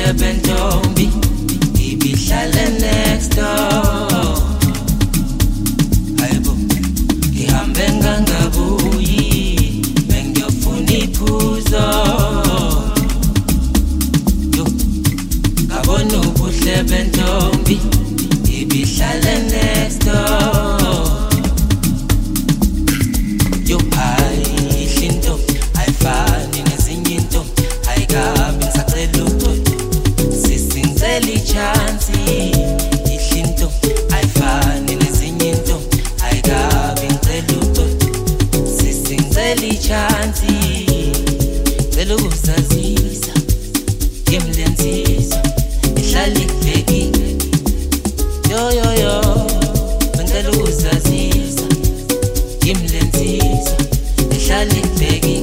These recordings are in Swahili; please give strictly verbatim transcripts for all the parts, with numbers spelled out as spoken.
ubuhle bentombi ibihlale next door. Hayibo ngihambe ngangabuyi bengiyofuna iphuzo. Yo ngabona ubuhle bentombi ibihlale next door. Yo hayi ihlinto ayifani nezinye into ayikabi ngisacela uxolo sisingcela ichance. Ihlinto ayifani nezinye into ayikabi ngicela uxolo sisingcela ichance. Cela ukusazisa ngimlenzisa ihlala ikubhekile. Yo yo yo ngicela ukusazisa ngimlenzisa ihlala ikubhekile.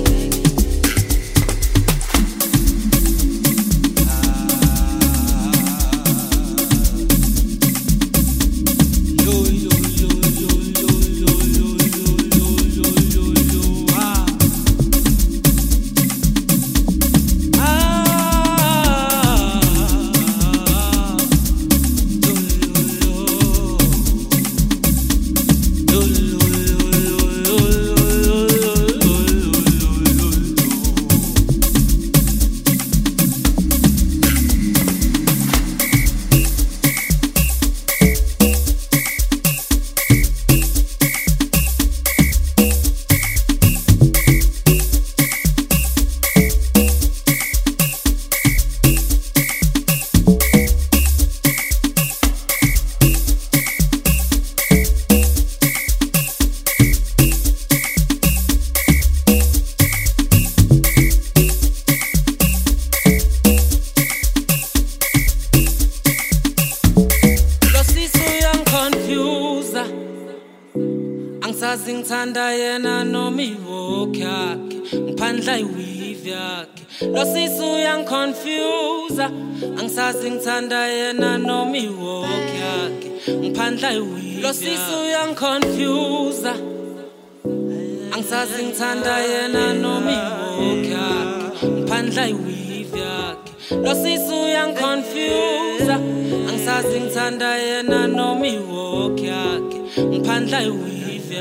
Angisazi ngithanda yena noma iwalk yakhe ngiphandla iweave yakhe. Lo sisi uyangiconfuse. Angisazi ngithanda yena noma iwalk yakhe ngiphandla iweave. Lo sisi uyangiconfuse. Angisazi ngithanda yena noma iwalk yakhe ngiphandla iweave yakhe. Lo sisi uyangiconfuse. Angisazi ngithanda yena noma iwalk yakhe ngiphandla iweave.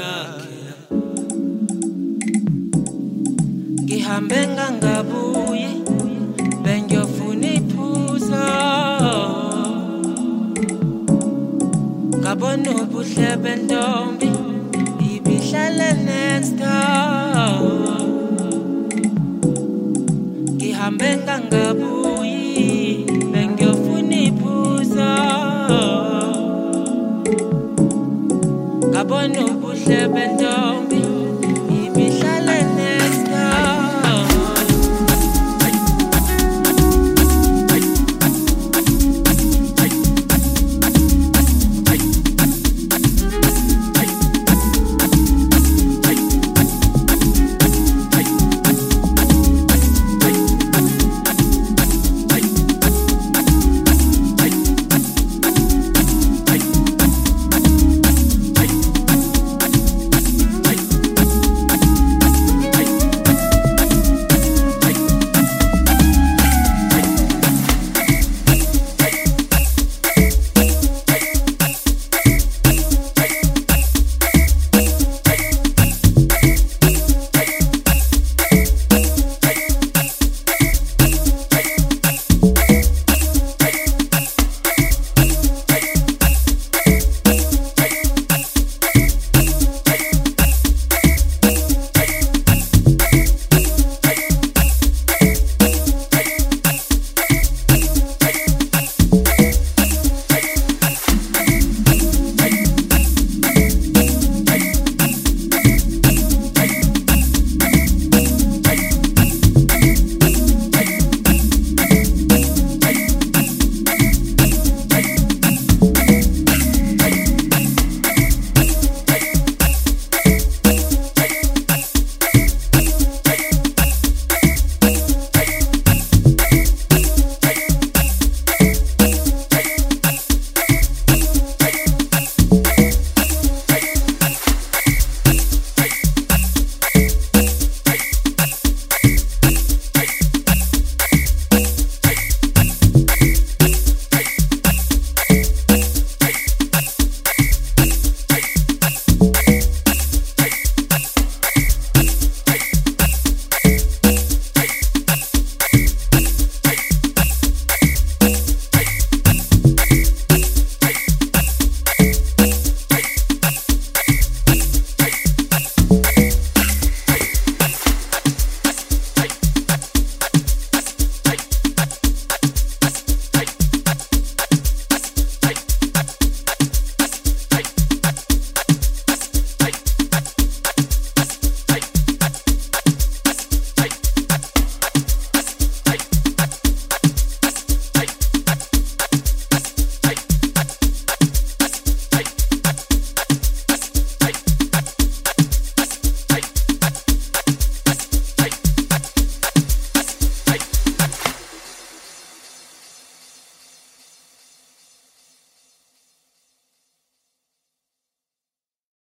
Ngihambe ngangabuyi bengiyofuna iphuzo. Ngabona ubuhle bentombi ibihlale next door. Ngihambe ngangabuyi bengiyofuna iphuzo. Ngabona ubuhle bentombi